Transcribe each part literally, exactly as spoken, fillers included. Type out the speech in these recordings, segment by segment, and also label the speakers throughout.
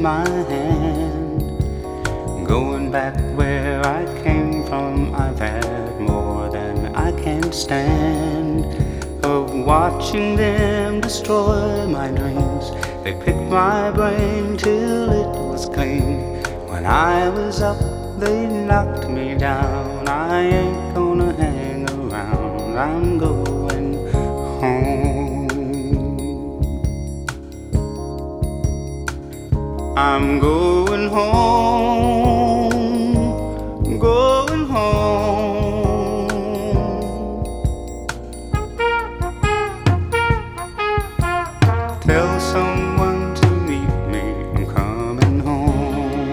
Speaker 1: my hand. Going back where I came from, I've had more than I can stand. Of watching them destroy my dreams, they picked my brain till it was clean. When I was up, they knocked me down. I ain't gonna hang around, I'm going home. I'm going home, going home. Tell someone to meet me, I'm coming home.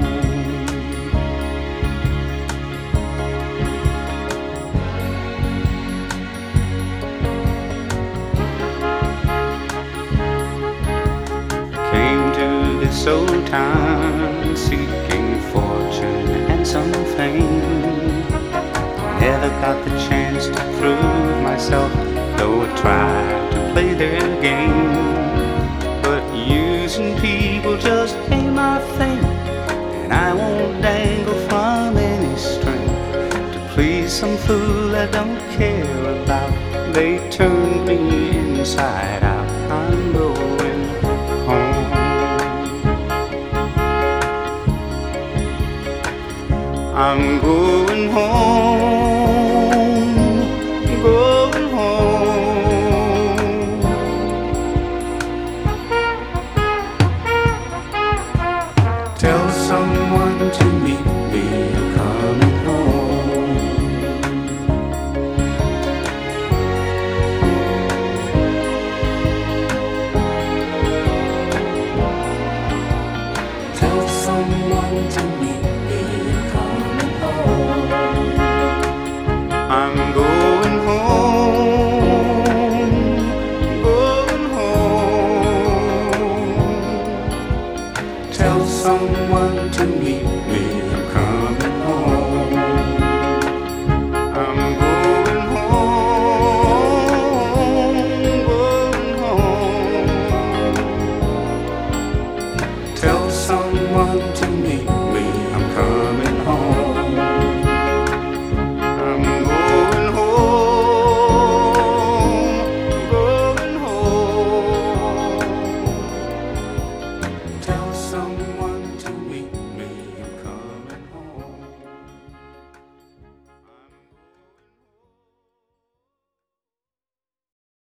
Speaker 1: Came to this old town seeking fortune and some fame. Never got the chance to prove myself, though I tried to play their game. But using people just ain't my thing, and I won't dangle from any string to please some fool I don't care about. They turned me inside out. I'm going home. I'm going home, going home. Tell someone to meet me, I'm coming home. Tell someone to meet me, I'm coming home. I'm going home, going home. Tell someone to meet me, I'm coming home.